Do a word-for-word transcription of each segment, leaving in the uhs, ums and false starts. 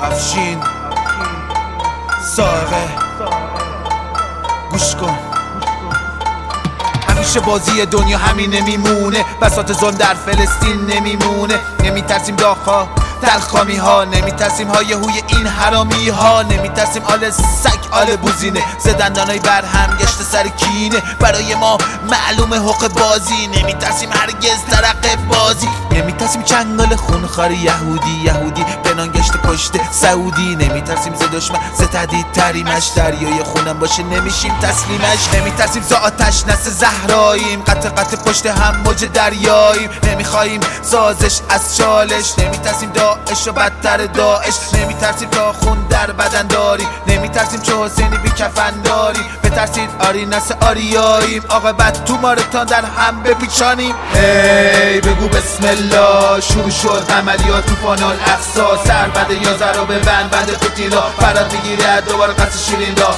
افشین سائقه گوش کن. همیشه بازی دنیا همین نمیمونه، بساط ظلم در فلسطین نمیمونه. نمیترسیم داغ‌ها تلخامی ها، نمیترسیم های هوی این حرامی ها، نمیترسیم آل سگ آل بوزینه، زدندانای بر هم گشت سر کینه. برای ما معلومه حق بازی، نمیترسیم هرگز ترقه بازی، نمیترسیم چنگال خونخوار یهودی یهودی بنان گشت پشت سعودی، نمیترسیم ز دشمن ز تهدید تریمش، دریای خونم باشه نمیشیم تسلیمش، نمیترسیم ز آتش نسل زهراییم، قطع قطع پشت هم موج دریاییم، نمیخوایم سازش از چالش، نمیترسیم داعش و بدتر داعش، نمیترسیم تا خون در بدن داریم، نمیترسیم چه حسینی بی کفن داریم، بترسید آری نسل آریاییم، عاقبت تو مارتان در هم بپیچانیم. هی بگو بسم الله، شروع شد عملیات طوفان الاقصی، سر بند یازده رو ببند بند پوتینا، فرات میگیره دوباره قصد شیرین را.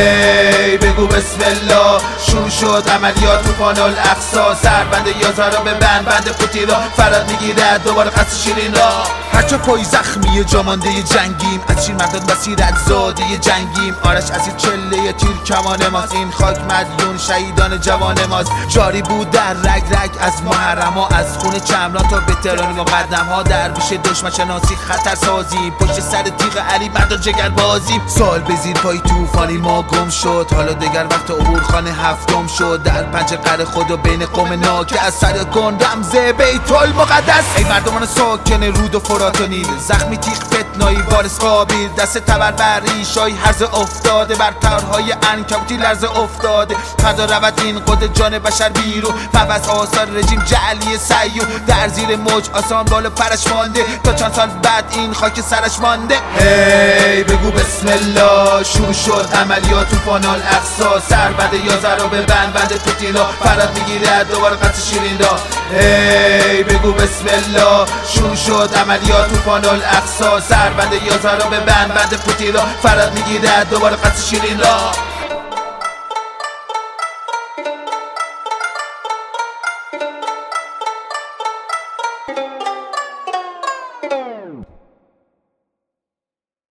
هی بگو بسم الله، شروع شد عملیات طوفان الاقصی، سر بند یازده رو ببند بند پوتینا، فرات میگیره دوباره قصد شیرین را. هرچه پای زخمی جامانده جنگیم، از شیر مرداد بصیرت زاده جنگیم، آرش اسیر چله تیر کمان ماست، این خاک مدیون شهیدان جوان ماست، جاری بود در رگ رگ از محرما، از خون چمران تا بترانی مقدم ها، در بیش دشمن شناسی خطر سازی، پشت سر تیغ علی مرد جگر بازی، سال به زیر پای طوفانی ما گم شد، حالا دیگر وقت عبور خانه هفتم شد، در پنج قره خود و بین قوم ناکه از سر کن رمز بیت المقدس. ای مردمان ساکن رود و فرات و نیل، زخمی تیغ فتنایی وارث قابیل، دست تبر بر ریشای هرز افتاده، بر تارهای عنکبوتی لرز افتاده، فردا رود این قد جان بشر بیرون، پس آثار رژیم جعلی سیون، در زیر موج آسان بالا پرش مانده، تا چند سال بعد این خاک سرش مانده. هی بگو بسم الله، شروع شد عملیات طوفان الاقصی، سر بند یازده رو ببند بند پوتینا، فرات میگیره دوباره قصد شیرین را. هی بگو بسم الله، شروع شد عملیات طوفان الاقصی، سر بند یازده رو ببند بند پوتینا، فرات میگیره دوباره قصد شیرین را.